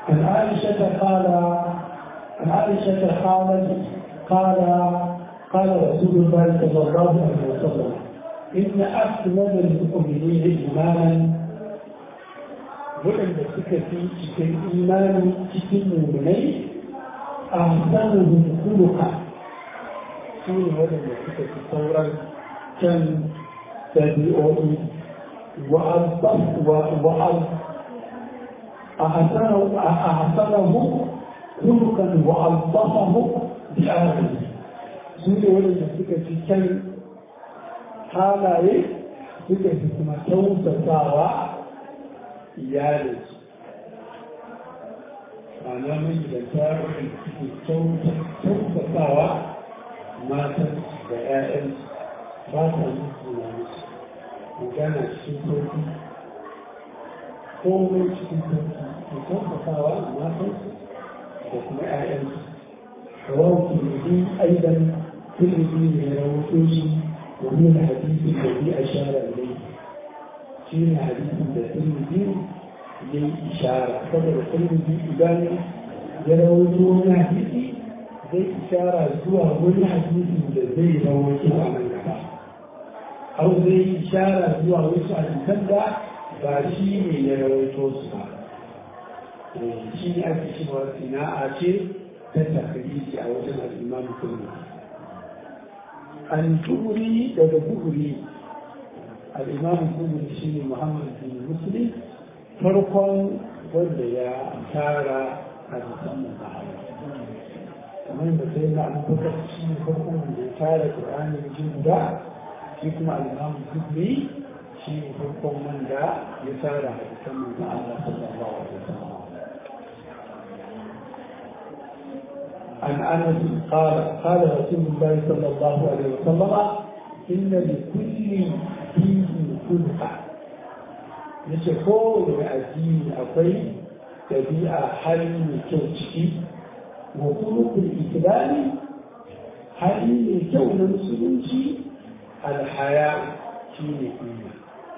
عن عائشة قال رسول الله صلى الله عليه وسلم إن أكمل المؤمنين إيمانا waɗanda suka fi cikin imani cikin mummunai a sanin kuluka su ne waɗanda suka fi sauran can ɗabi'o'i أحسنه خلقا وألطفه بآخره سورة ولد سكة في كان حالا سكة في كما توسطاوى إيالس أنا من جلساء في توسطاوى ما تنسى بآئل فاتا نسلس وكان الشيطان komai cikin sauki da tabbatawa matansu da kuma ‘ya'yansu. Rawar turbi aidan turbi ne na wutoshi wani da hadisi da bi a shara ne. Shi ne hadisin da turbi ne ishara. Saboda turbi idan ya rawato wani hadisi zai ishara zuwa wani hadisi da zai rawato a nan gaba. Au zai ishara zuwa wasu hadisan da ba shi ne ya rawaito su ba shi ne ake cewa sina'a ce ta takariji a wajen al'imam kullu an tuhuri daga buhuri al'imam kullu shi ne muhammad bin muslim farkon wanda ya tara a musamman ma'ana kamar da sai na abubakar shi ne farkon wanda ya tara ƙur'ani jin guda shi kuma al'imam kullu shi farkon wanda ya tsara hadisan manzon Allah sallallahu alaihi wasallam an anas qala rasulullah sallallahu alaihi wasallam inna li kulli dinin khulqa yace ko da addini akwai dabi'a hali mai kyau ciki wa khuluqul islami hali mai kyau na musulunci alhaya shi ne kuma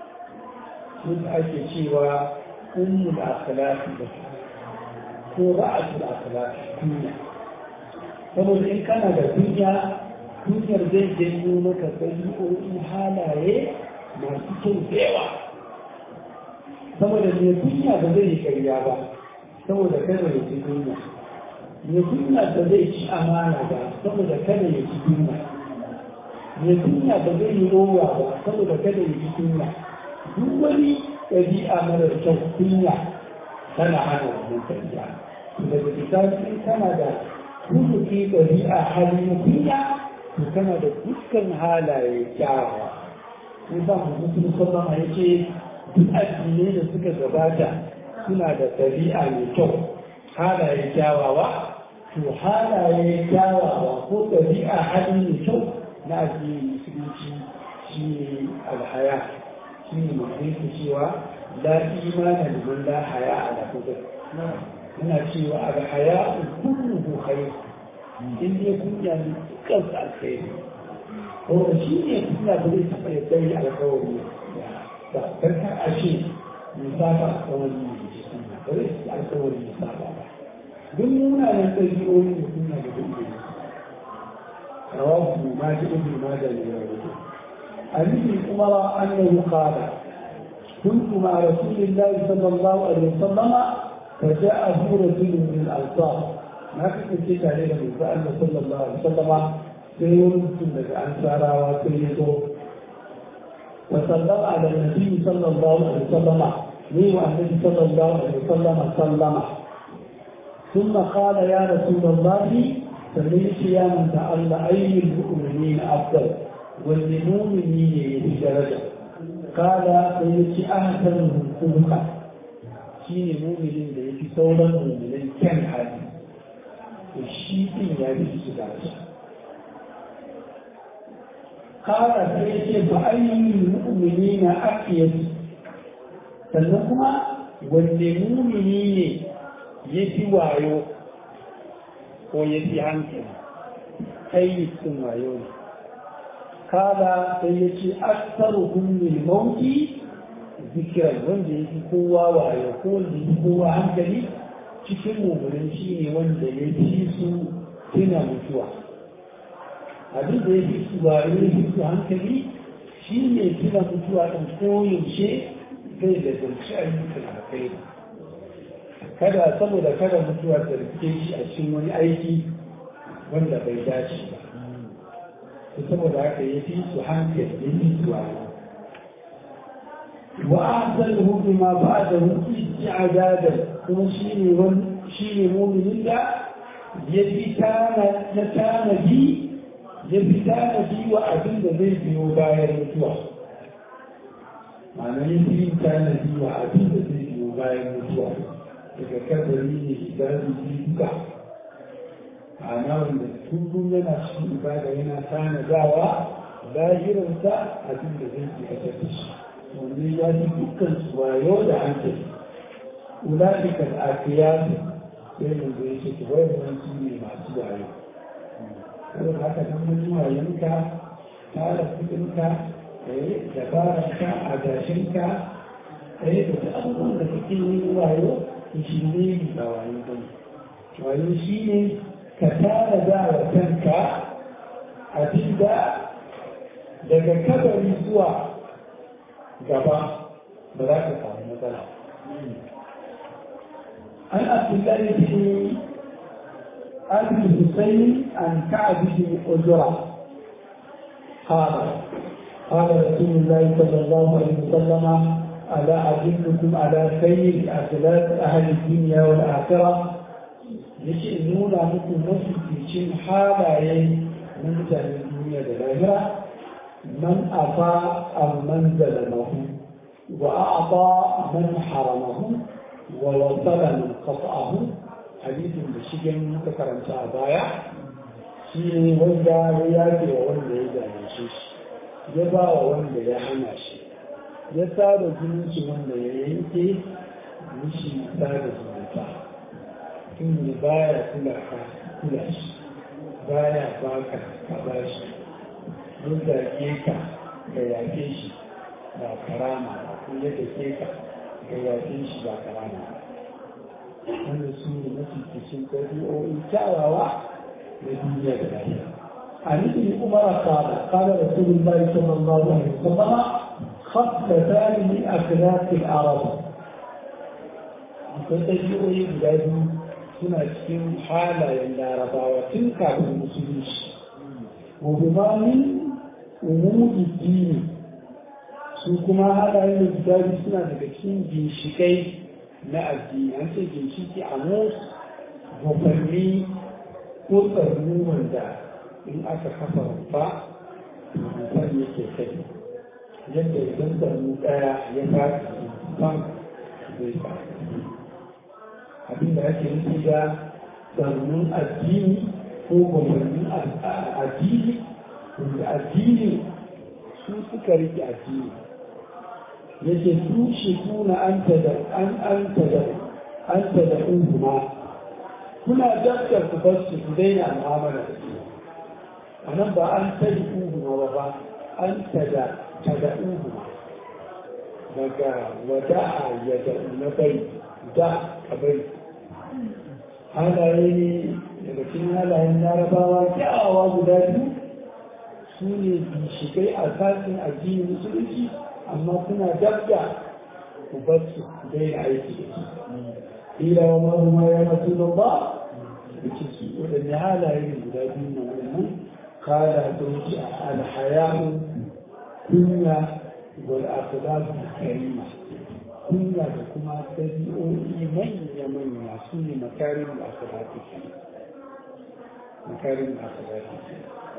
wanda ake cewa ummul akhlaqi da ko ra'atul akhlaqi kunya saboda in kana da kunyar zai janyo maka ɗabi'o'i halaye masu kyau da yawa saboda mai kunya ba zai yi ƙarya ba saboda kada ya ci kunya mai kunya ba zai ci amana ba saboda kada ya ci kunya mai kunya ba zai yi rowa ba saboda kada ya ci kunya duk wani ɗabi'a marar kyau kunya tana hana wannan ɗabi'a daga bisani tana da kusurki ɗabi'a hali na kunya to tana da dukkan halaye kyawawa mun sa mu mutum sallan a yake duk addinai da suka gabata suna da ɗabi'a mai kyau halaye kyawawa to halaye kyawawa ko ɗabi'a hali mai kyau na addinin musulunci shi ne alhaya shi ne mai cewa la imana liman la haya ala kudin muna cewa alhaya kulluhu khair in dai kunya ne dukkan alkhairi ko shi ne kunya da zai taɓa yadda yi alkawari ba karkar a ce musafa alkawari ne da shi ba zai alkawari musafa ba duk munanan ɗabi'o'i da kunya da duk ne رواه ابن ماجه لغيره عن ابن عمر انه قال كنت مع رسول الله صلى الله عليه وسلم فجاءه رجل من الانصار ما كنت عليه من صلى الله عليه وسلم سيرد لك انصارا وسيده وسلم على النبي صلى الله عليه وسلم لي والنبي صلى الله عليه وسلم سلم ثم قال يا رسول الله فليس يا من تعالى أي المؤمنين أفضل والمؤمنين بدرجة قال فليس أحسنهم خلقا شيء مؤمنين ليس سولا مؤمنين كان حالي والشيء يعني بدرجة قال فليس فأي المؤمنين أقيد فلنقم والمؤمنين يتوايو ko ya fi hankali kai sun wayo ne kada sai ya ce aksaru hummin mauki zikiran wanda ya fi kowa wayo ko wanda ya fi kowa hankali cikin mummunan shi ne wanda ya fi su tuna mutuwa abin da ya fi su ba ya fi su hankali shi ne tuna mutuwa ɗan koyaushe zai da zarci ayyukan alkai kada saboda kada mutuwa ta rike shi a cikin wani aiki wanda bai dace ba saboda haka ya fi su hankali ya fi su wani وأعزله بما بعده استعدادا كما شيني مؤمن الله يبتان بي وأبند ذي بيوبايا المتوى معنى يبتان بي وأبند ذي بيوبايا المتوى إذا كبريني إبادي بيبقى معنى أن كل لنا شيء إبادة هنا كان دعوة لا يرسى أبند ذي بيوبايا wani ya ji dukkan wayo da hankali ula'ika al'afiyar sai mun zai ce ki wayar wani su ne masu wayo saboda haka nan mun wayonka tara kudinka dabararka a gashinka da ta abubuwan da kake yin wayo shi ne ba wayo ba wayo shi ne ka tara da wa kanka abinda daga kabari zuwa gaba ba za ka samu matsala an abdullahi bin al-husayn an ka'ab bin ujra قال رسول الله صلى الله عليه وسلم ألا أدلكم على خير أخلاق أهل الدنيا والآخرة يشئنون لكم مسلمين حالا من الدنيا والآخرة من أطاع من ظلمه وأعطى من حرمه ووصل من قطعه حديث بشيء متكرر شعبايا شيء وندى وياكي ووندى يدانشيش يبا ووندى يحناش يسار جنوش وندى ينكي مشي سار جنوشا كن بايا كلاش بايا باكا كباشي mun zarge ka ga yaƙe shi ba karama ba ko yadda ke ka ga yaƙe shi ba karama ba wanda su ne mafi cikin ɗabi'o'in kyawawa na duniya da lafiya a nufin umara قال رسول الله صلى الله عليه وسلم خصلتان من أخلاق العرب akwai ɗabi'o'i guda biyu suna cikin halayen larabawa tun kafin musulunci وهما من أمور الدين سوكما هذا الكتاب سنة لكين جنشكي نا الدين أنت جنشكي عموس وفرمي وفرمو من ذا إن أكا خفر الفاء وفرمي كيكي يبدأ يبدأ المتاع يفاق فان بيفا abin da ake nufi da tsarunin addini ko gwamnatin addini wanda addini su suka rike addini yake su shi kuna an ta da unguma kuna dabtar ku bar su ku daina mu'amala da su a nan ba an ta da unguma ba an ta da unguma daga wada'a ya da na bai da ka bai halaye ne daga cikin halayen larabawa kyawawa guda biyu su ne bishigai a sasin addinin musulunci amma kuna dabda ku bar su daina aiki da su ila wa mahuma ya masu ba da ciki waɗanne halaye ne guda biyu na wannan kala da wuce alhayamu kunya wal akhlaqu karima kunya da kuma ɗabi'o'i manya-manya su ne makarin da aka zafi makarin da aka zafi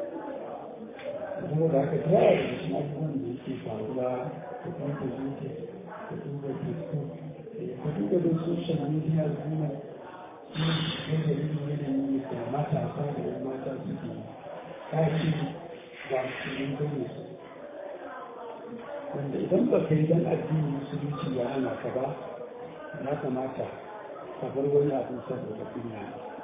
kuma da aka tsaya da shi abubuwan da yake faruwa da kuma da zuke da duba facebook da duba da social media zuwa yadda yanayi da matasa da yan mata suke kashi ba su yin gane su wanda idan ba ka yi don addini musulunci ya hana ka ba ya kamata ka bar wani abin saboda kunya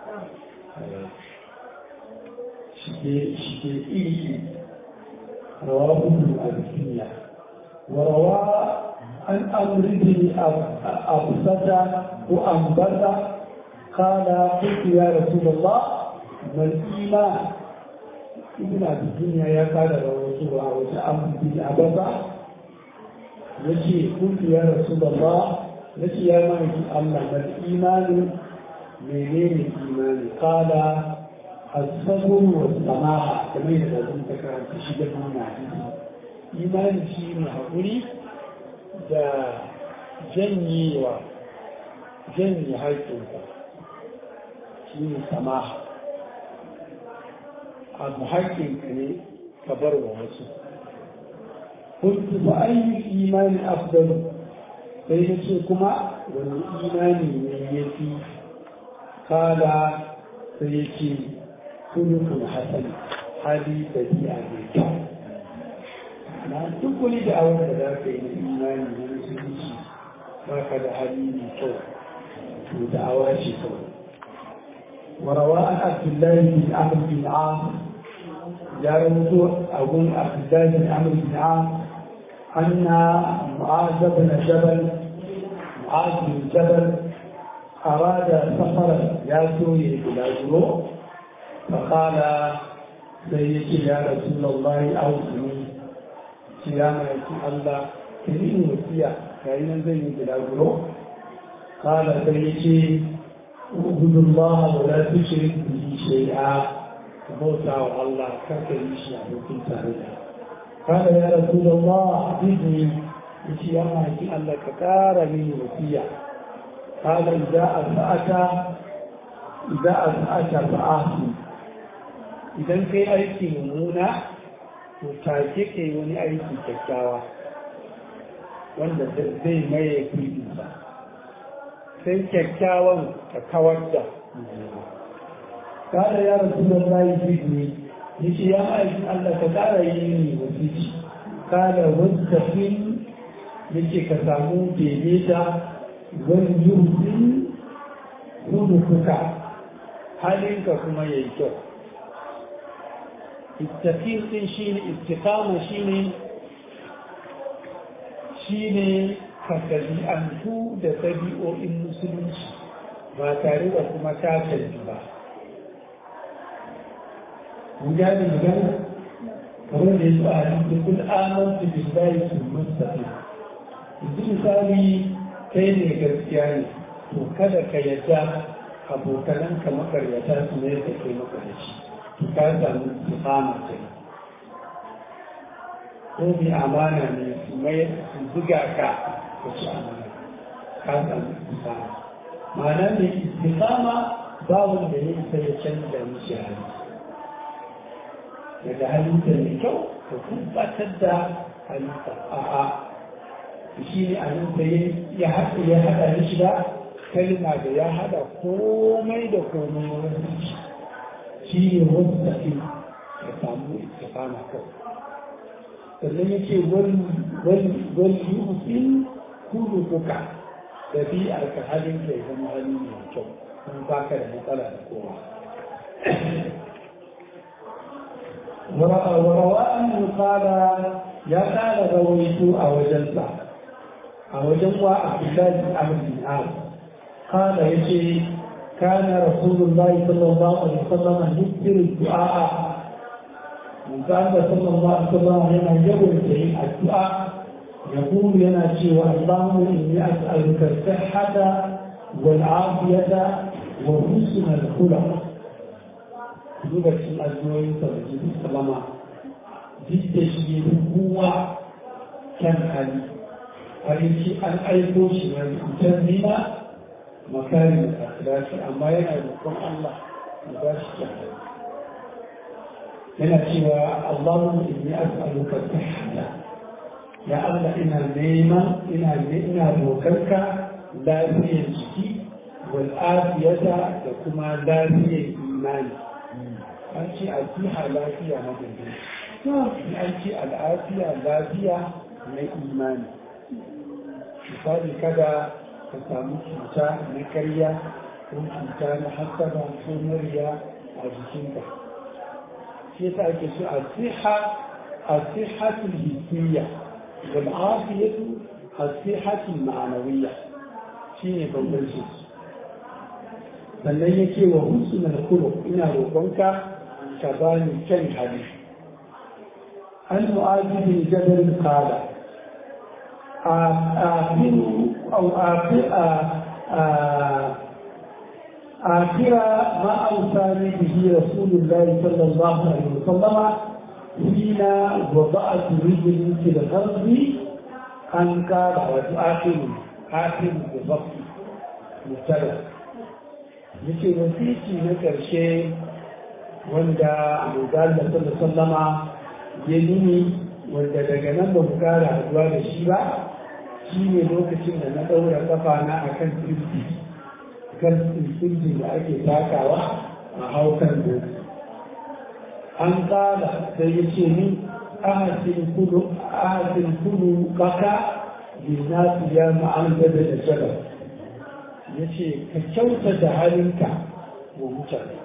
shige iri rawa hudu a duniya warawa an amuridi a fusata ko ambata قال قلت يا رسول الله ما الإيمان ابن أبي الدنيا يا قال رسول الله وتأمل بالأبدا يجي قلت يا رسول الله يجي يا مالك الله ما الإيمان منين الإيمان قال الصبر والسماحة كما يتبعون تكرار تشيد المعنى إيمان شيء محقولي دا جني haƙƙinka shi ne samaha abu haƙƙinka ne ka bar wa wasu kuntu ba ayi imani afdalu sai na ce kuma wani imani ne ya fi kala sai ya ce kulukun hasan hali da biya mai kyau na tukuli da awon da za ka yi na imani na musulunci ba ka da hali mai kyau دعوات وروى عن عبد الله بن عمرو بن عاص جاء موضوع أقول عبد الله بن عمرو بن عاص أن معاذ بن جبل أراد سفرا يأتي إلى جروع فقال سيدي يا رسول الله أوصني سياما الله كريم وسيا كريم زي إلى جروع قال سيدي اعبد الله ولا تشرك به شيئا موسى الله كريش يعبدون تعالى قال يا رسول الله أعطني بشيئا الله كتارني وفيا قال إذا أسأت فآخي إذا كي أيكي ممونا وتاكيكي وني أيكي كتاوى wanda zai maye kudinsa sai kyakkyawan ka kawar da kada ya rasu da rayu ne yace ya ma'aikin Allah ka ƙara yi ne wasiki kada wanda fin yace ka samu daidaita wani yuzi kudu kuka halinka kuma ya yi kyau ittaqin din shine istiqama shine ka ɗabi'antu da ɗabi'o'in musulunci ba tare da kuma takalmi ba. Mun gane magana kamar da ya zo a cikin kul amantu billahi sun mustafi. Yanzu misali kai ne gaskiya ne, to kada ka yadda abokananka makaryata su ne da kai makaryaci. To ka samu istiqama kai. Ko bi amana ne su buga ka ci amana ka samu istiqama ma'ana ne istiqama ba wanda ya isa ya canza mishi hali daga halitta mai kyau ka tabbatar da halitta a'a shi ne a nan da ya haɗa mishi da kalma da ya haɗa komai da komai wani shi ne wani tafi ya samu istiqama kawai sannan yake wani yufin kudu kuka ɗabi'ar ka halin ka zama hali mai kyau kun baka da matsala da kowa warawa an kala ya kala rawaito a wajensa a wajen wa abdullahi abdul al kala yace kana rasulullahi sallallahu alaihi wasallam yukbiru du'a manzan da sallallahu alaihi wasallam yana yawan yin addu'a يقول لنا شيء اللهم إني أسألك الصحة والعافية وحسن الخلق لغة الأزواج تبجد السلامة جد شيء هو كان علي عليك أن أيضوش من أتمنى مكارم الأخلاق أما ينعلكم الله مباشرة هنا شيء اللهم إني أسألك الصحة ya Allah ina roƙarka lafiyar jiki wal afiyata da kuma lafiyar imani an ce alfiha lafiya na gobe an ce al'afiya lafiya na imani misali kada ka samu cuta na karya ko cuta na hasada ko murya a jikinka shi yasa ake so asihatul hissiyya والعافية الصحة المعنوية شيء بمبرشي sannan ya ce wa husnul khuluq ina roƙonka ka bani kyan hali an mu'adhi bin jabal qala آخر ما أوصاني به رسول الله صلى الله عليه وسلم حين وضعت رجلي في الغرب أن قال آخر بالضبط مبتدأ yake wasiki na ƙarshe wanda Manzo sallallahu sallama ya nuni wanda daga nan ba mu kara haduwa da shi ba shi ne lokacin da na ɗaura kafa na akan kirki kan tsinci da ake takawa a haukan doki an kala sai ya ce ni ahasin kudu baka linnasu ya ma'amda da jabar ya ce ka kyauta da halinka wa mutane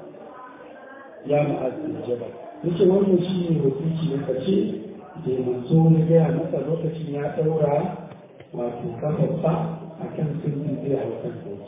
ya ma'amda da jabar ya ce wannan shi ne wasiki na kace da manzo na gaya masa lokacin ya ɗaura wato kafarsa a kan tsinci zai haukan doki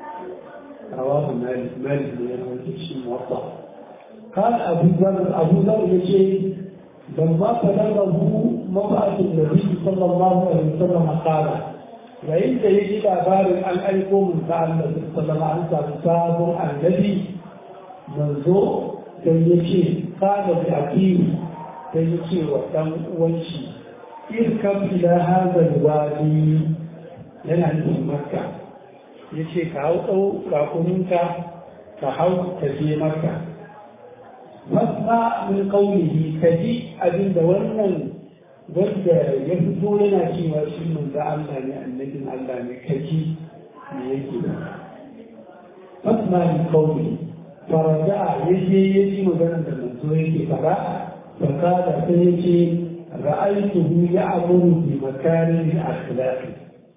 رواه مالك بن يمن موطأ قال أبو ذر يشي لما بلغه مبعث النبي صلى الله عليه وسلم قال وإن يجد أبار أن أيقوم تعالى صلى الله عليه وسلم الذي منظور يشي قال بأكيد يشي وتم وشي اركب إلى هذا الوادي لنحن مكة ya ce ka hau rakuninka ka hau ka je maka masma min qawlihi ka ji abinda wannan wanda ya fito yana cewa shi manzo Allah ne annabin Allah ne ka ji me yake masma min qawlihi faraja yaje yaji maganar da manzo yake fara fakada sai yace ra'aytuhu ya'muru bi makarin akhlaqi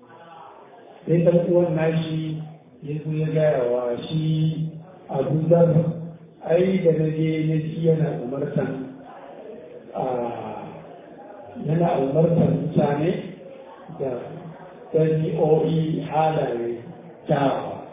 sai ɗan uwan nashi ya zo ya gaya wa shi abu zar ai da na je na ji yana umartan mutane da ɗabi'o'i halaye kyawa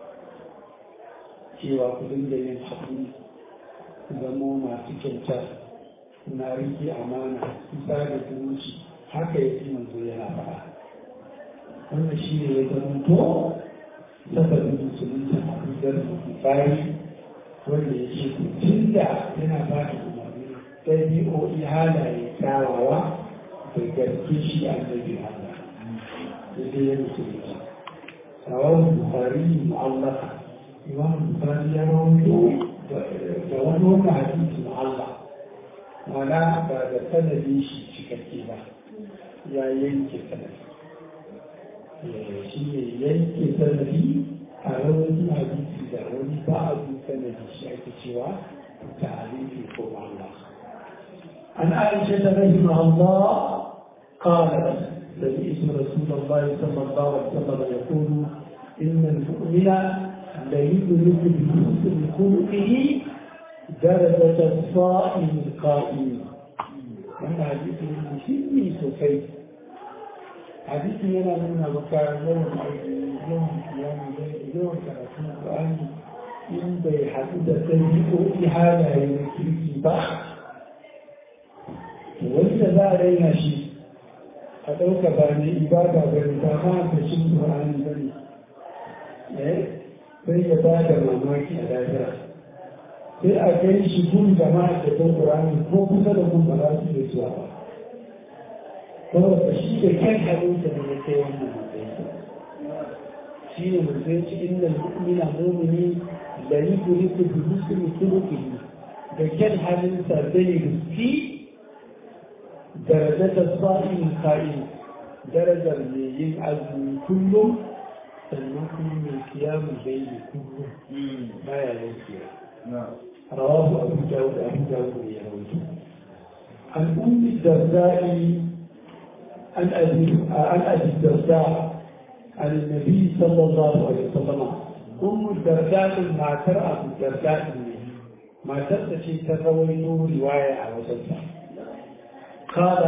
cewa ku dinga yin haƙuri ku zamo masu kyauta na rike amana kusa da zumunci haka ya fi manzo yana faɗa wannan shi ne ya zamanto sababin musulunta a kudar bukari wanda ya ce tun da yana ba da umarni ɗabi'o'i halaye kyawawa da gaske shi a nabi Allah da zai yi musulunta tsawon bukari mu'allaka imam bukari ya rawaito da wani wani hadisi mu'alla mana ba da sanadin shi cikakke ba ya yanke sanadi shi ne yanke sanadi a rawanin hadisi da wani ba a bi sanadi shi ake cewa ta'alifi ko Allah an aisha ta rahimah Allah qalat سمعت رسول الله صلى الله عليه وسلم يقول إن المؤمن لا يدرك بحسن خلقه درجة الصائم القائم. هذا حديث المسلم سوفي حديث ينا منا بكار يوم قيام يوم كراتون القرآن إن بحديث تنبيه إحالة يمكنك بح وإذا ذا علينا شيء a ɗauka ba ne ibada ba ne ba ma ta shi ƙur'ani ba ne sai ya ba da mamaki a lafiya sai a kai shi gun jama'a da ta ƙur'ani ko kusa da gun ba za su yi zuwa ba saboda shi da kyan halitta ne ya kai wannan matsayi shi ne mutum ci inda mu'mina mumini da yi turiku da musulmi tuluki da kyan halitta zai riski درجة الصائم القائم درجة من عزم كلهم سنكون من قيام الليل كله ما يلوكي رواه أبو داود يروي عن أم الدرداء عن أبي الدرداء عن النبي صلى الله عليه وسلم أم الدرداء ما ترى أبو الدرداء ما ترى تروي رواية على وسلم قال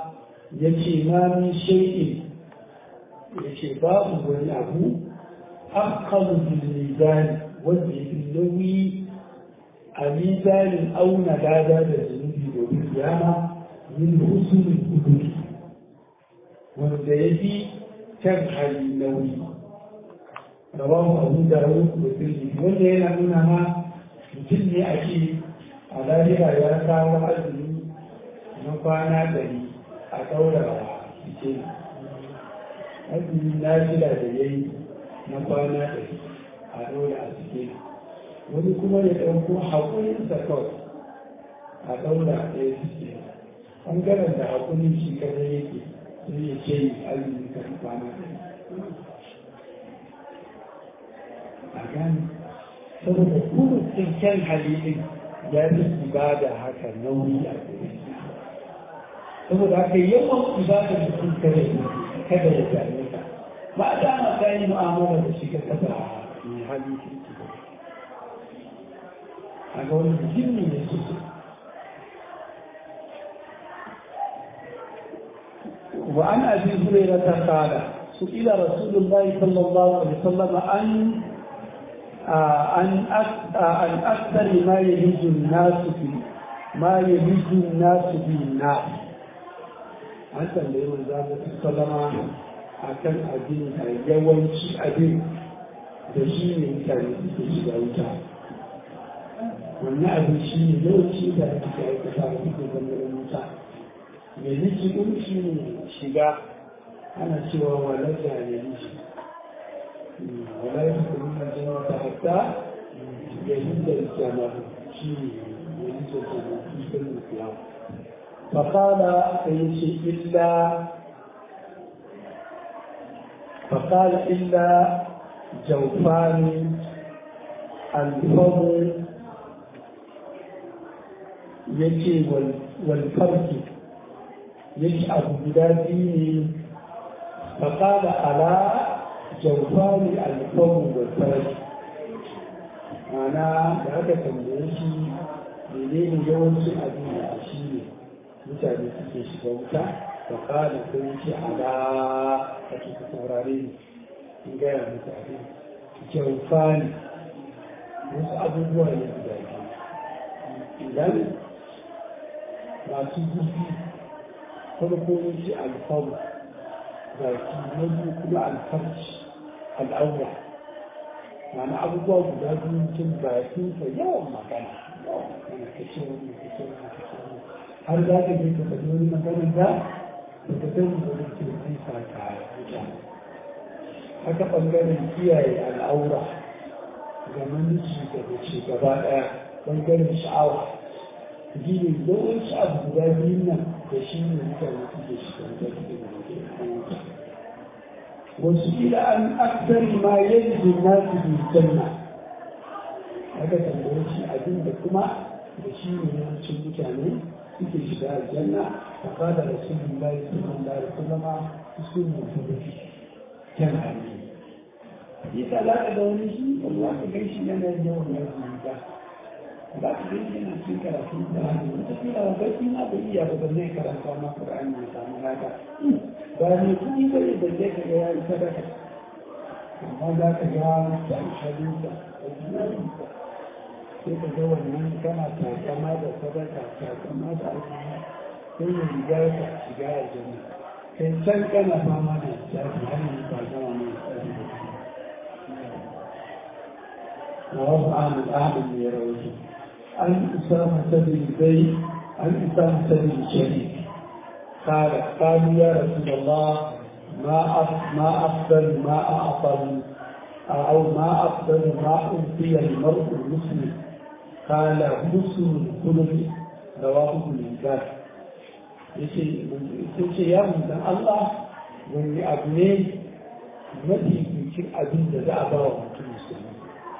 يجي ما من شيء يجي باب وني أبو أفقد بالميزان والنوي الميزان أو نجادة الذنوب والقيامة من حسن الخلق والذي تبحر النوي رواه أبو داود والترمذي والذين منها mutum ake a lahira ya kawo azumi na kwana ɗari a ɗaura cikin azumi na shida da ya yi na kwana ɗari a ɗaura a cikin wani kuma ya ɗauko haƙurinsa kawai a ɗaura a ɗaya cikin ɓangaren da haƙurin shi kada yake sai ya ce azumi kan kwana ɗari a gani saboda kuma kyan halilin ya fi ibada haka nauyi a gare saboda haka yawan ibada da sun kada ya gane ka ba a dama ta yi mu'amala da shi ka kasa mai hali kirki a ga wani muhimmi ne su وعن أبي هريرة قال سئل رسول الله صلى الله عليه وسلم عن أكثر ما يلج الناس في النار an tambayi manzo sallama akan abin da yawanci abin da shi ne mutane suke shiga wuta wannan abin shi ne yawanci da ake aikata da suke zamanin wuta mai niki ɗin shi ne shiga ana cewa walar da ya nishi ولا يدخلون الجنة حتى يهد الجمل شيء يهد الجمل في سن القيامة فقال إلا جوفان الفضل يجي والفرق يجي أبو بلادي فقال ألا jaufani alfahu da farji mana da aka tambaye shi menene yawancin abin da shi ne mutane suke shiga wuta da kada sun ce ala a cikin saurare ne in gaya mutane jaufani wasu abubuwa ne guda biyu idan masu zurfi farko ne ce alfahu ga na biyu kuma alfarci al'aura mana abubuwa guda biyu mutum bakinsa yawan magana kashe wani har za ka je ka faɗi wani magana da ka san wani kirki sa ka wuta haka ɓangaren kiyaye al'aura ga namiji da mace gaba ɗaya ɓangaren sha'awa gini yawanci abu guda biyun nan da shi ne mutane suke shiga da وسئل عن أكثر ما يجد الناس في الجنة هذا تنبوش أدين بكما بشيء من المتعنى في شباب الجنة فقال رسول الله صلى الله عليه وسلم اسم الفرج كان عليه إذا لا تدوني شيء والله كيش لنا اليوم يوم لا تدوني أن أكون كرافين كرافين وتقول وقتنا بإيا بدنا كرافين القرآن مثلا هذا ba ne kuɗi ba ne da zai kaga ya yi sadaka amma za ka ga ta halinsa da jinarinsa sai ka ga wannan kana takama da sadaka takama da aljihu sai ya riga ka shiga a jami'a kai can kana fama da shafi hannun ba gama mai tsari da shi na wasu ahmad ne ya rawaito an isa masabi zai an isa masabi shari'a قالوا يا رسول الله ما أفضل ما أعطى أو ما أفضل ما أعطي المرء المسلم قال حسن الخلق رواه ابن حبان yace ya mutan Allah wani abu ne mafi bikin abin da za a ba wa mutum musulmi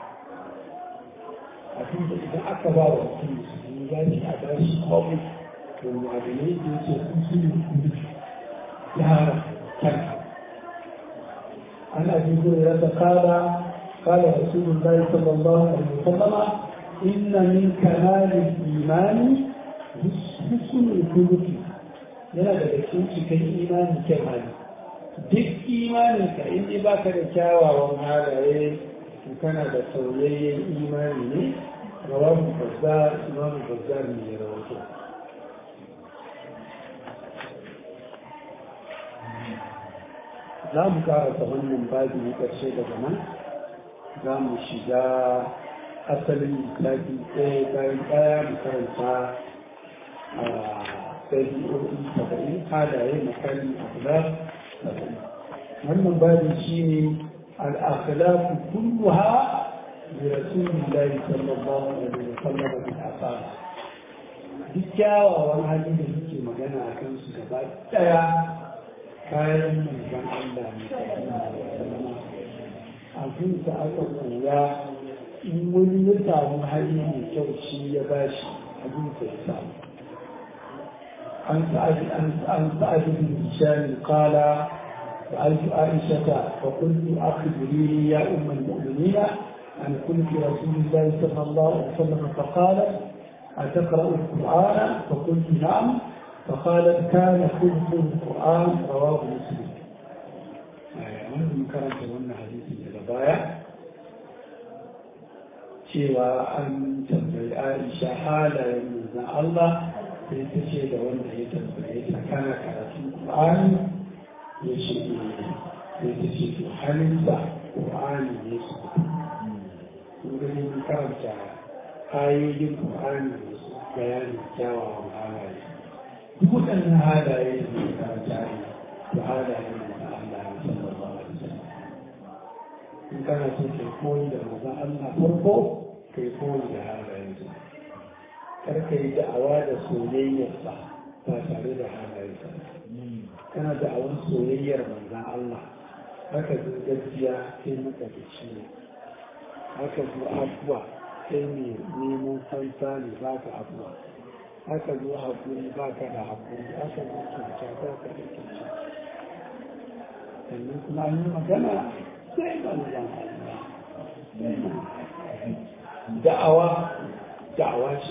abin da idan aka ba wa mutum musulmi ya ce a ba shi komai wani abu ne da yake kusurin kudi yara kanka ana jikin yadda kala rasulullahi sallallahu alaihi wasallam inna min kamalil imani husnul khuluqi yana daga cikin cikin imani kyan hali duk imaninka in dai baka da kyawawan halaye kana da sauyayyen imani ne rawahu bazzar imamu bazzar ne ya rawaito za mu karasa wannan babi na ƙarshe daga nan za mu shiga asalin littafi ɗaya bayan ɗaya mu karanta a ɗabi'o'i 70 halaye makali akhlaq 70 wannan babi shine al-akhlaq kulluha bi rasulillahi sallallahu alaihi wasallam bil afal duk kyawawan hali da muke magana a kan su gaba ɗaya kayan manzon Allah ne abin da aka koya in wani ya samu hali mai kyau shi ya bashi abin da ya samu an sa'ad bin hisham qala سألت عائشة فقلت أخبريني يا أم المؤمنين عن خلق رسول الله صلى الله عليه وسلم فقالت أتقرأ القرآن فقلت نعم فقالت كان خلق القرآن رواه مسلم من كرمت من حديث الرباية cewa an tambayi Aisha halayen manzon Allah sai ta ce da wanda ya tambaye ta kana karatun Qur'ani ya ce sai ta ce to halinsa Qur'ani ne su wurin karanta ayoyin Qur'ani ne su bayanin kyawawan halaye duk waɗannan halaye da ke karanta ne to halayen manzon Allah ne sallallahu alaihi wasallam in kana so kai koyi da manzon Allah farko kai koyi da halayensa kar ka yi da'awa da soyayyarsa ba tare da halayensa kana da'awar soyayyar manzon Allah haka zo gaskiya sai maka da shi ne haka zo abuwa sai ne neman fansa ne ba ka abuwa haka zo haƙuri ba ka da haƙuri haka zo kyauta ba ka da kyauta sannan kuma an yi magana sai manzon Allah da'awa ce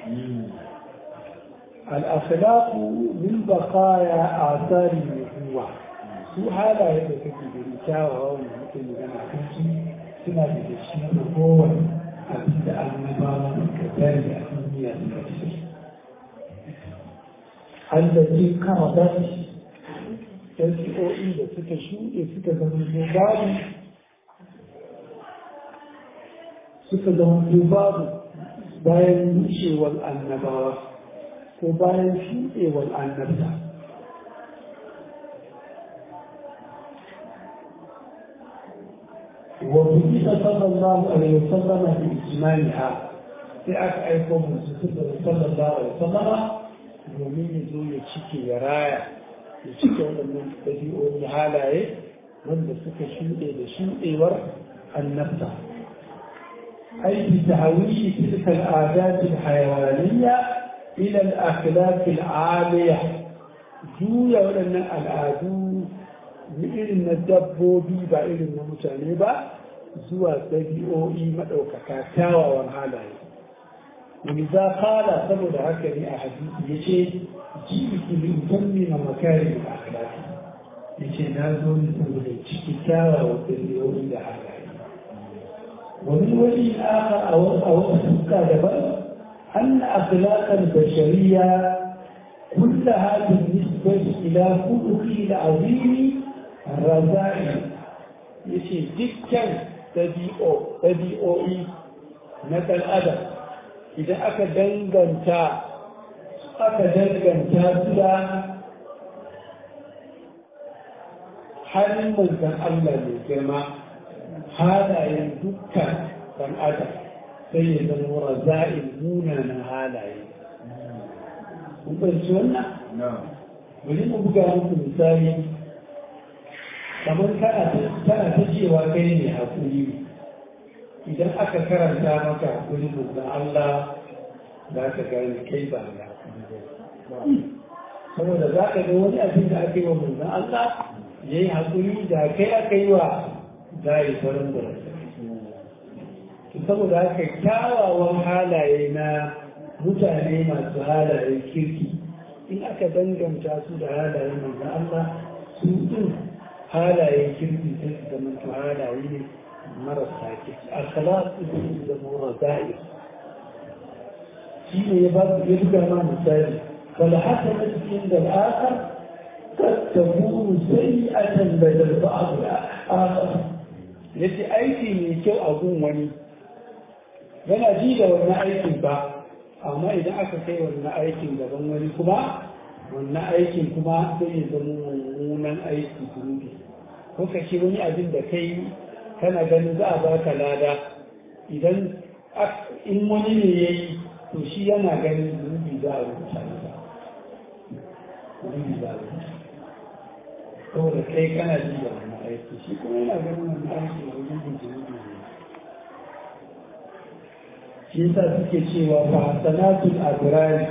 الأخلاق من بقايا آثار النبوة su halaye da kake gani kyawawa wanda muke magana kan su suna da shi da kowane abin da annabawa suka bari a duniya suka ce allazi karadat tabi'o'in da suka shuɗe suka zama babu suka zama babu bayan wucewar annabawa ko bayan shuɗewar annabta وبدأ صلى الله عليه وسلم بإجمالها في أكعيكم صلى الله عليه وسلم domin ya zo ya cike ya raya ya cike waɗannan ɗabi'o'i halaye wanda suka shuɗe da shuɗewar annabta أي بتحويل تلك العادات الحيوانية إلى الأخلاق العالية جوية ولن العادو بإذن الدبوبي بإذن المتعنبة زوى تبيئوئي مدعوك كاكاوى والحالة ولذا قال سبب هكذا أحاديث يشي جئت لأتمم مكارم الأخلاق يشي نازل سبب الشكاوى والتبيئوئي لحالة ومن وجه آخر أو كذبا أن أخلاق البشرية كلها بالنسبة إلى خلقه العظيم الرذائل يشي دكا تبيئوئي مثل الأدب إذا أكدنغنتا سلا حال من ذا الله للجماعة halayen dukkan ɗan adam sai ya zama raza'il munanan halaye. Kun ɓarci wannan? Bari mu buga muku misali, kamar kana ta cewa kai ne haƙuri idan aka karanta maka haƙuri manzan Allah za ka gane kai ba da haƙuri ba. Saboda za ka ga wani abin da aka yi wa manzan Allah ya yi haƙuri da kai aka yi wa za a yi farin da saboda haka kyawawan halaye na mutane masu halaye kirki in aka danganta su da halaye manzan Allah su ɗin halayen kirki sai su zama to halaye ne marasa kirki al-khalas su zama raza'ir shi ne ya buga ma misali wal hasanatu inda al-akhar qad takunu sayyi'atan badal ba'd al-akhar yace aiki mai kyau a gun wani yana ji da wannan aikin ba amma idan aka kai wannan aikin gaban wani kuma wannan aikin kuma sai ya zama mummunan aiki zunubi ko ka ce wani abin da kai kana ganin za a baka lada idan in wani ne ya yi to shi yana ganin zunubi za a rubuta masa zunubi za a rubuta saboda kai kana ji da wannan aiki shi kuma yana ganin wannan aiki da zunubi zunubi ne shi yasa suke cewa fa sanatul abrari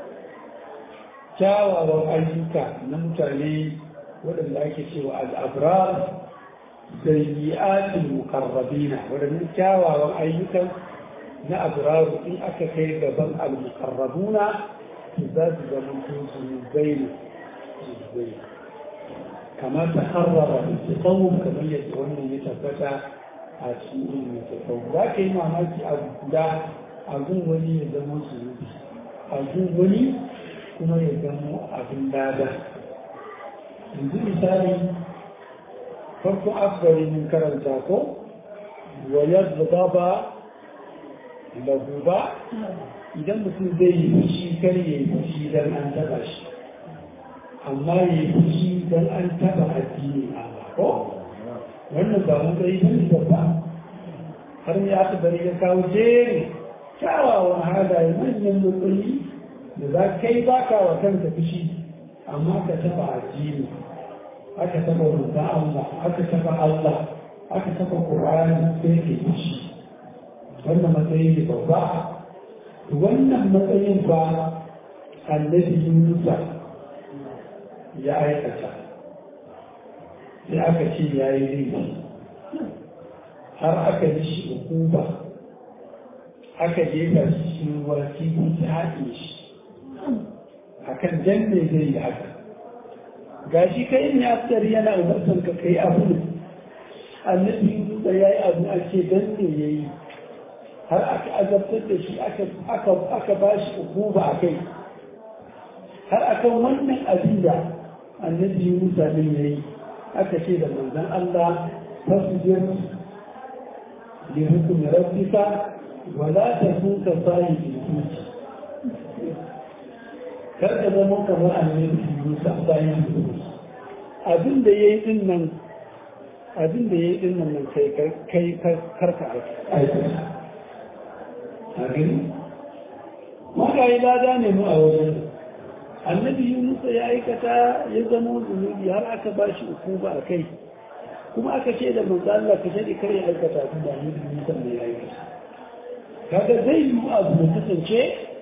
kyawawan ayyuka na mutane waɗanda ake cewa al'abrar sayyi'atul muqarrabina waɗannan kyawawan ayyukan na abraru in aka kai gaban al-muqarrabuna to za su zama zunubai ne kamar ta harrara tsawon kamar yadda wannan ya tabbata a cikin mai tsawon za ka yi mamaki a guda a gun wani ya zama zunubi a gun wani kuma ya zama abin lada yanzu misali farko akbari mun karanta ko wa yadda ba lahu ba idan mutum zai yi fushi kar ya yi fushi don an taba shi amma ya yi fushi don an taba addini Allah ko wannan ba mun zai yi babba har ya bari ya kawo jeri kyawawan halaye manyan matsayi da za kai baka wa kanka fushi amma ka taba addini aka taba manzon Allah aka taba Allah aka taba Qur'ani sai ke fushi wannan matsayi ne babba wannan matsayin ba annabi Musa ya aikata sai aka ce ya yi laifi har aka yi shi hukuma aka jefa shi warki ta haɗe shi akan janne zai yi haka gashi kai in ya fitar yana umarsan ka kai abu annabi da ya yi abu a ce danne ya yi har aka azabtar da shi aka ba shi hukuma a kai har akan wannan abin da annabi Musa din ya yi aka ce da manzon Allah fasbir li hukmi rabbika wa la takun ka sahibi kar ka zama kamar annabi Musa bayan abin da yayi din nan kai karka aiki a gani maka yi lada ne mu a wajen annabi Musa ya aikata ya zama zunubi har aka ba shi hukuma a kai kuma aka ce da manzo Allah ka shade kare aikata tun da annabi Musa ne ya aikata kaga zai yi abu da kasance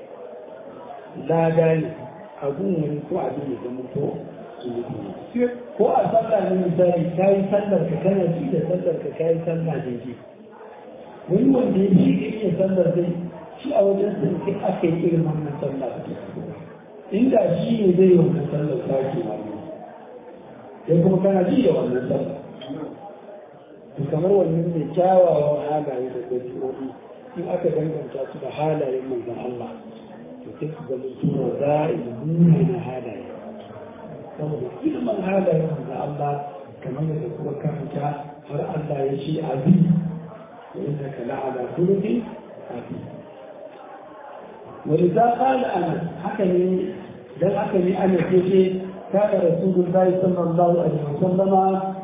lada ne abun wani ko abin da zama ko zunubi ko a sallah ne misali ka yi sallar ka kana ji da sallar ka yi sallah daidai wani wanda ya ji ka iya sallar zai shi a wajen sun kai aka yi irin wannan sallah inda shi ne zai yi wannan sallar sake wani ya kuma kana ji da wannan sallar to kamar wannan ne kyawawan halaye da ɗabi'o'i in aka danganta su da halayen manzon Allah to sai su zama suna za'i nuna na halaye saboda ilimin halayen manzon Allah kamar da kuma karanta har Allah ya ce abi wa innaka la'ala khuluqin azim ولذا قال أنا حكني لم أكن أنا كيف كان رسول الله صلى الله عليه وسلم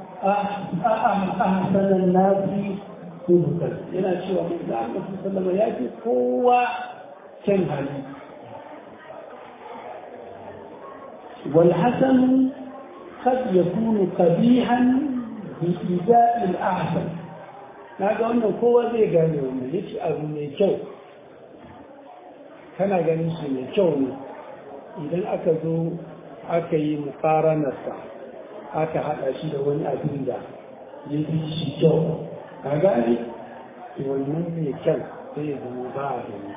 أحسن الناس خلقا إلى شيء من ذلك صلى الله عليه وسلم يأتي قوة كمهلي والحسن قد يكون قبيحا بإيذاء الأحسن هذا أنه قوة زي قالوا أنه يشعر من الجو kana ganin shi mai kyau ne idan aka zo aka yi mukaranarsa aka haɗa shi da wani abin da ya fi shi kyau ka gane wannan mai kyau sai ya zama ba a gani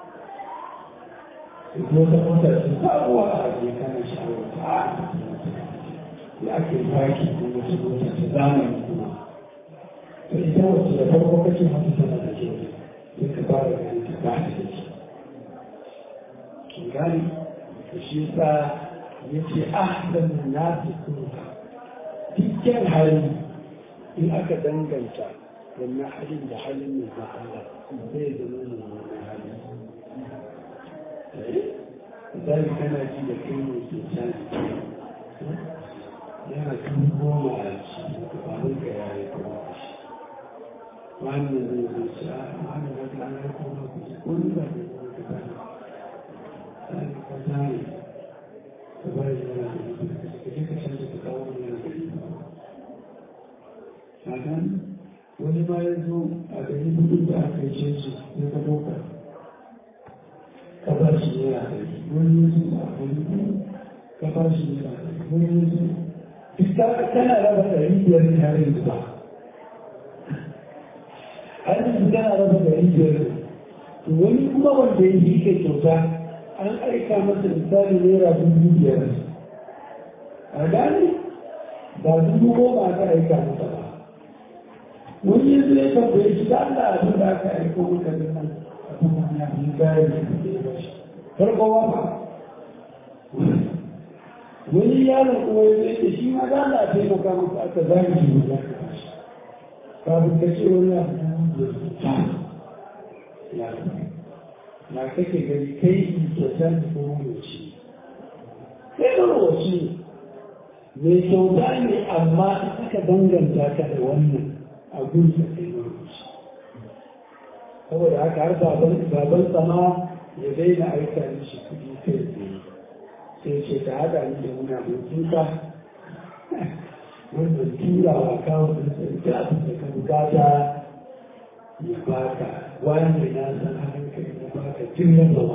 ko ta kwanta su sabuwa a je kana shi a wata ya ake baki ko wasu mota ta zamani kuma to ita wacce da farko kace mata tana da kyau sai ka fara gani ta ba ta da kyau kin gani to shi yasa yace ahsanun nasi kulluha dukkan hali in aka danganta wannan halin da halin ne na Allah zai zama mummunan hali misali kana ji da kai ne ke can yana kan goma a ciki da kwanin ka ya yi kuma da shi wani zai zai ci a wani da ka ya kuma ku ci wani ba da kuma ka zane sai ka zane ka bari yana da yi ka je ka canza ka kawo yana da yi a nan wani ma ya zo a gari hudu da aka yi canji ya ka ɗauka ka ba shi yana da yi wani ya zo a gari ka ba shi yana da yi wani ya zo tana raba $500 ne har yanzu ba har yanzu tana raba $500 to wani kuma wanda ya yi ke kyauta an aika masa misali $5,000 a gane ba $10,000 aka aika masa ba wani yanzu ya tabbai shi da Allah abin da aka aika maka da nan a kuma ya yi bayan da ya ba shi farkowa ba wani yaron kuma ya zai da shi ma za a taimaka masa aka zagi shi da ka bashi kafin ka ce wani abu na kake gani kai in kyauta da kuma mace kai marowaci mai kyauta ne amma aka danganta ka da wannan abin da kai marowaci saboda haka har baban sama ya daina aika mishi kuɗi kai tsaye sai ce ta haɗa ni da muna mutunta wanda tura wa kawo da tsarki abin da ka bukata ya baka wani na san hannun ka ya baka jirgin da ba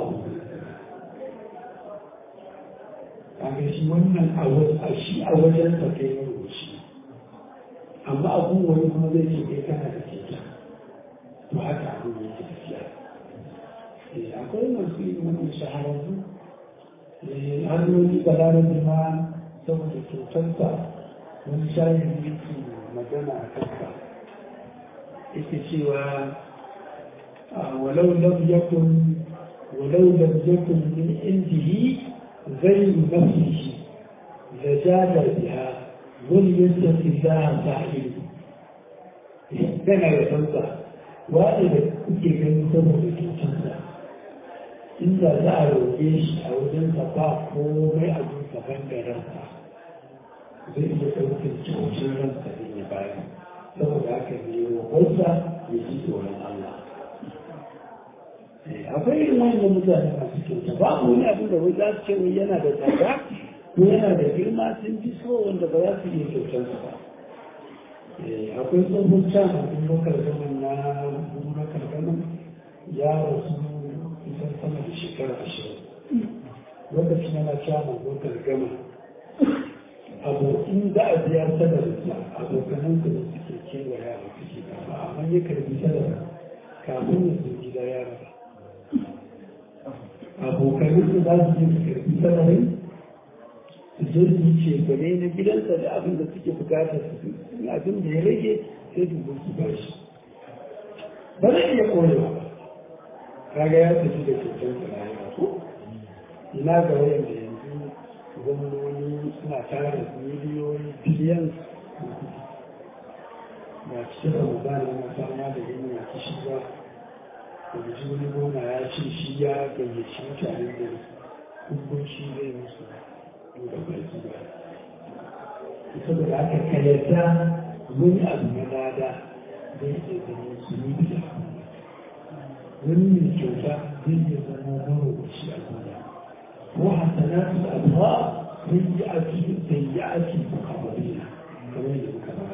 a shi wannan a wajen sa kai na roshi amma abun wani kuma zai ce kai kana da keta to haka abin yake tafiya akwai masu yi wannan shahararru hanyoyi balarar jima saboda kyautarsa wani shayin yake magana a kansa yake cewa walau lam yakun min indihi zai nafsihi da jada biha wani yadda fi zaha sa'ilu yana da kansa wani da kuke gani saboda kyautarsa inda za a roƙe shi a wajensa ba komai a jinsa bangarensa zai iya ɗaukar cikin ransa da ya bayan saboda haka ne roƙonsa ya ji tsoron Allah. Akwai irin wanda mutane masu kyauta babu wani abin da wai za su ce wai yana da tsada ko yana da girma sun fi so wanda ba za su iya kyautarsa ba. Akwai tsohon can a lokal gaman na lokal gaman ya rasu kusan sama da shekara 20 lokacin yana cewa lokal gama abokin za a biya sadarsa abokanan da suke kewaya a suke kama amma ya karbi sadar kafin ya zo gida ya raba abokanan da za su yi su karbi sadarin su je su yi cefane na gidansa da abin da suke bukatar su abin da ya rage sai su zo su bashi ba zai iya korewa ba kaga ya tafi da kyautar da rayuwa ko ina ga wayan da yanzu gwamnoni suna tara miliyoyi biliyan ba cikin ramadan na fama da yin na kishi ba da guji wani gona ya ce shi ya gayyaci mutane da hukunci zai musu duka baki ba saboda haka ka yarda wani abu na lada zai iya zama su yi da wani mai kyauta zai iya zama marowaci a duniya ko hasanatu abuwa سيئات مقابلين كما يذكر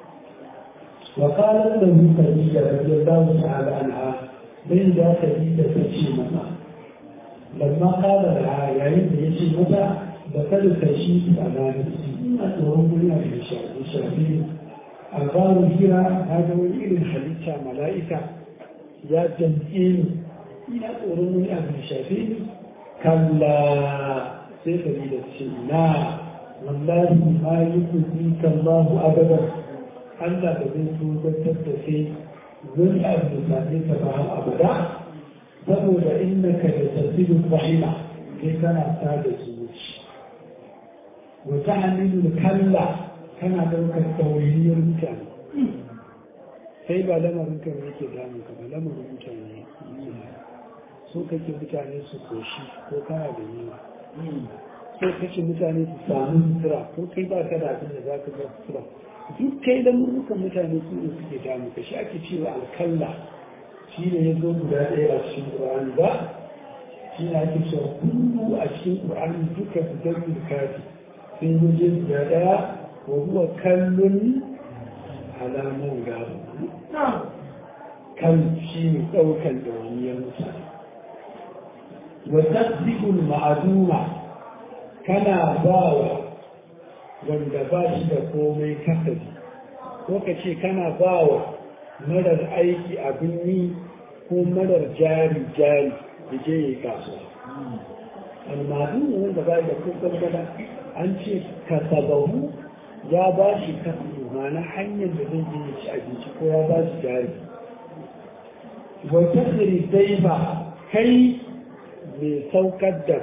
وقالت له خديجة رضي الله تعالى عنها بين ذا خديجة تشيمها لما قال لها يا ابن يشيمها ذكر تشيم على نفسي أتوهمنا في الشافعي أقال فيها هذا ولي الحديث ملائكة يا جمعين إلى أورمني أهل الشافعي كلا sai kabila ce na wallahi ma yukhzika Allah abadan Allah ba zai so zartar da kai wani abu da same ka ba har abada saboda innaka da tasiru rahima kai kana sada zuci wa ta'milu kalla kana daukar tawayyar mutane sai ba lamarin kan yake damu ka ba lamarin mutane so kake mutane su koshi ko kana da yawa so kake mutane su samu sutura ko kai ba ka da abin da za ka ga sutura duk kai da murmukan mutane su ne suke damu ka shi ake cewa alkalla shi ne ya zo guda ɗaya a cikin ƙur'ani ba shi ne ake cewa kullu a cikin ƙur'ani duka su zarfi kafi sun zo je guda ɗaya wa huwa kallon alamun gaba kan shi ne ɗaukar da wani ya mutane wa tasdiqul ma'aduma kana bawa wanda ba shi da komai kasabi ko ka ce kana bawa marar aiki abin yi ko marar jari da je yi kasuwa almadu wanda ba da kusan gada an ce kasabahu ya ba shi kasabi mana hanyar da zai je ci abinci ko ya ba shi jari wata dai ba kai mai saukar da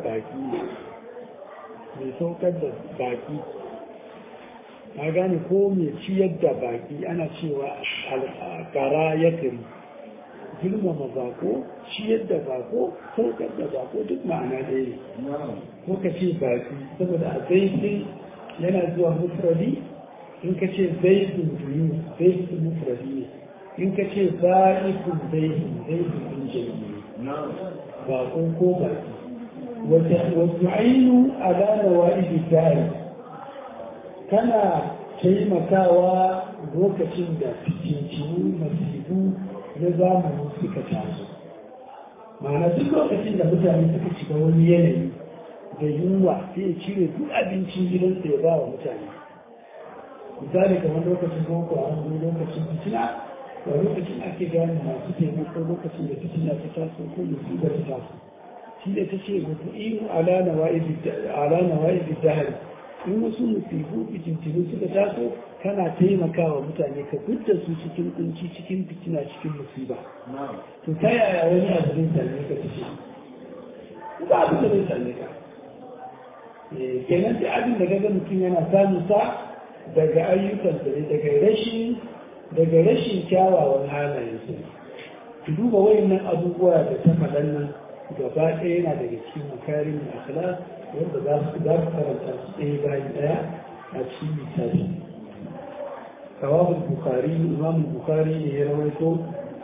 baki a gane ko mai ciyar da baki ana cewa alƙara ya kari girmama bako ciyar da bako saukar da bako duk ma'ana ɗaya ne ko ka ce baki saboda a zaifin yana zuwa mufradi in ka ce zaifin biyu zaifin mufradi ne in ka ce za'ifin zaifin in jami'i bako ko baki wasu ainu ala nawa'ibi tare kana taimakawa lokacin da fitintinu masifu na zamani suka taso ma'ana duk lokacin da mutane suka shiga wani yanayi da yunwa sai ya cire duk abincin gidansa ya ba wa mutane misali kamar lokacin boko a hannu lokacin fitina da lokacin ake gane masu taimako lokacin da fitina ta taso ko musiba ta taso shi da ta ce mutu ihu ala nawa'ibi dahari in wasu musibu fitintinu suka taso kana taimakawa mutane ka gudda su cikin kunci cikin fitina cikin musiba to ta yaya wani abu zai same ka tafi ba abu da zai same ka kenan da abin da gaga mutum yana samun sa daga ayyukansa ne daga rashin kyawawan halayensa ki duba wayannan abubuwa da ta faɗan nan gaba ɗaya yana daga cikin makarin akhlaq wanda za su karanta su ɗaya bayan ɗaya a cikin littafi kawabin bukari imam bukari ne ya rawaito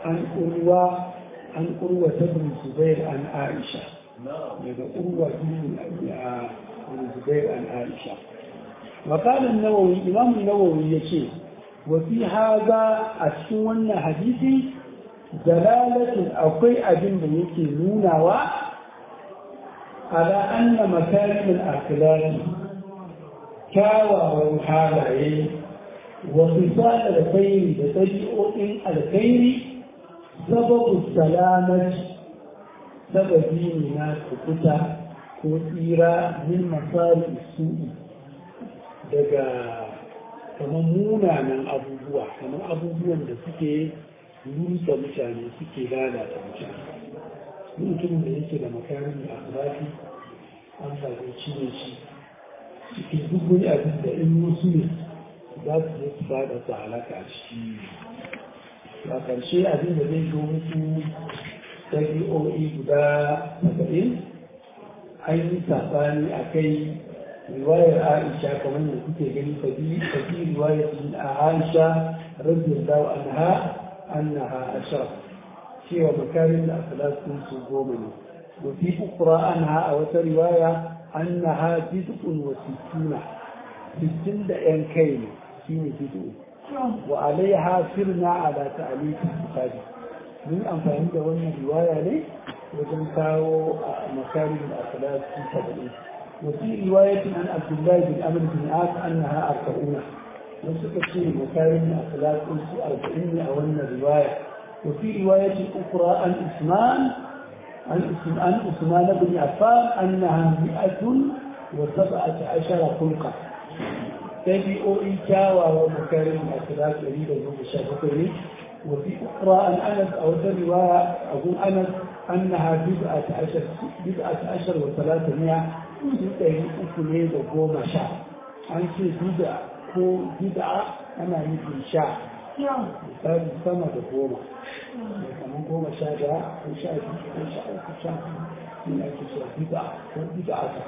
an urwa ta bin zubair an aisha daga urwa bin zubair an aisha makalan nawawi imam nawawi ya ce wa fi haza a cikin wannan hadisi dalalatin akwai abin da yake nunawa ala anna makarimin akhlaqi kyawawan halaye wa fisal alkhairi da tabi'o'in alkhairi sababu salamati sababi ne na kukuta ko tsira min masari su'i daga kamar munanan abubuwa kamar abubuwan da suke rusa mutane suke lalata mutane mutumin da yake da makarin da akhlaqi an zai cire shi cikin duk wani abin da in wasu ne za su yi su fada su halaka shi a ƙarshe abin da zai zo musu ɗabi'o'i guda 70 an yi saɓani a kai riwayar aisha kamar da kuke gani faɗi riwayar a aisha radiyallahu anha annaha ashara cewa makarin da akhlaqin su 10 ne wa fi ukhra anha a wata riwaya annaha bid'un wa sittuna 60 da yan kai ne shine bid'u wa alaiha sirna ala ta'lif al-kitab mun amfani da wannan riwaya ne wajen kawo makarin da akhlaqin 70 wa fi riwayatin an abdullah bin amr bin as annaha 40 wasu kace makarin da akhlaqin su 40 ne a wannan riwaya وفي رواية أخرى عن عثمان بن عفان أنها 117 خلقة تبعوا إنكاوا ومكارم الأخلاق يريد المشاهد بكري وفي أخرى أن أنس أو رواية أقول أنس أنها بدعة عشر و300 سنتين أكلين وقوم شاء أنت بدعة أنا يمكن شاء misali sama da goma kamar 10 ko 12 ko 13 ne ake cewa bid'a ko bid'ata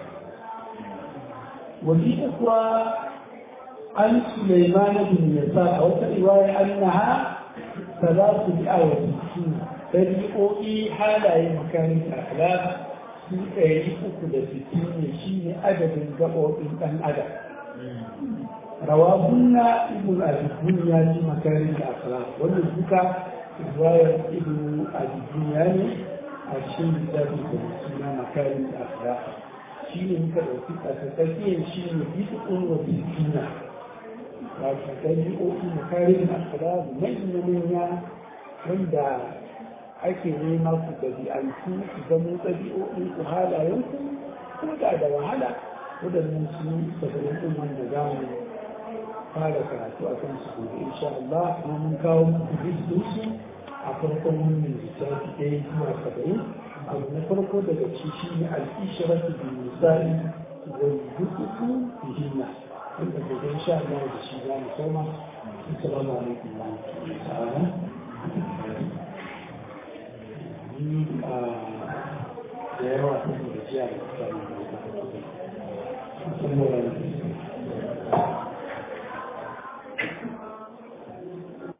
wani kuwa an Sulaiman bin Yasar a wata riwaya annaha salatu bi'awati tabi'o'i halaye makarin akhlaq su 360 ne shine adadin gabobin dan adam روابنا ابن أبي الدنيا في مكان الأخلاق والنسبة رواية ابن أبي الدنيا الشيء الذي في مكان الأخلاق شيء مكان أساسيا شيء بدء وبدء وتجيء في مكان الأخلاق من عند ake nema ku ɗabi'antu ku zama ɗabi'o'in ku halayenku ko da wahala waɗannan su sabbin ɗin wanda za mu fara karatu a kan su gobe insha Allah kuma mun kawo muku su a farkon wannan littafi ɗaya zuwa 70 abu na farko daga ci shi ne al'ishiratu bin misali wal bukuku bihinna wanda gobe insha Allah da shi za mu koma assalamu alaikum wa rahmatullahi ta'ala da yawa saboda jiya da tsari da